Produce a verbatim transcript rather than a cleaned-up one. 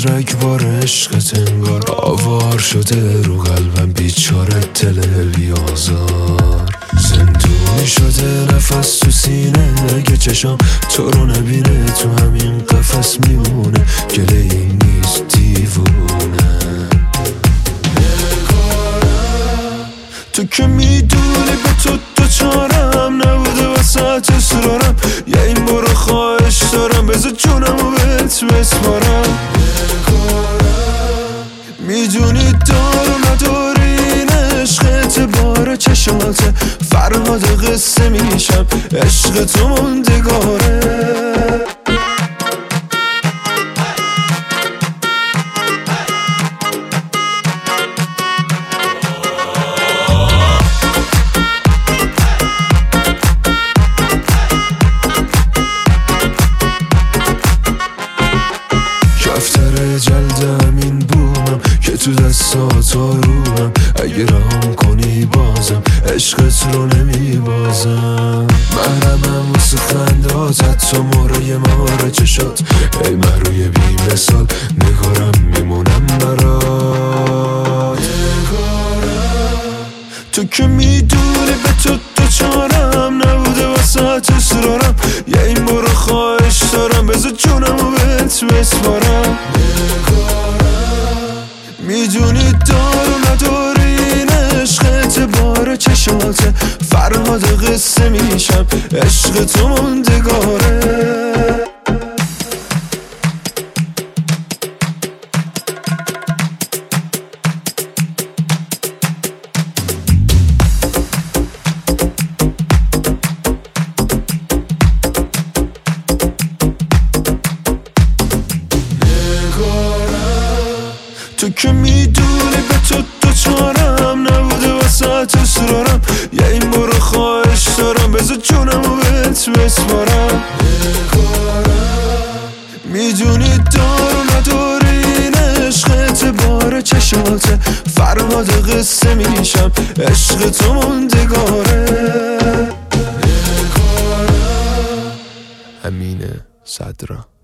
رگبار عشقت انگار آوار شده رو قلبم، بیچاره دل بیازار. زندونی شده نفس تو سینه، اگه چشم تو رو نبینه تو همین قفس میمونه. گله این نیست دیوونه. تو که میدونی به تو تو چارم نبوده وسط اسرارم، یه این برو خواهش دارم بذار جونم و بهت بسپارم. میدونی دارم نداری این عشق اعتبار چشماته، فرهاد قصه میشم عشق تو موندگاره. کفتر جلدم این بومم که تو دستات آرومم، اگه رهام کنی بازم عشقت رو نمیبازم. محرمم واسه خندات حتی مهرای مهار چشات، ای محروی بی مثال نگارم میمونم برات. تو که میدونی به تو تو چارم نبوده وسط اسرارم، یه این برو خواهش دارم بذار جونم و بهت بسپارم. میدونی دارم نداری این عشق اعتبار چشماته، فرهاد قصه میشم عشق تو موندگاره. تو که میدونی به تو تو چارم نبوده وسط اسرارم، یه این برو خواهش دارم بذار جونم و بهت بسپارم. میدونی دارم نداری این عشق اعتبار چشماته، فرهاد قصه میشم عشق تو موندگاره. امین صدرا.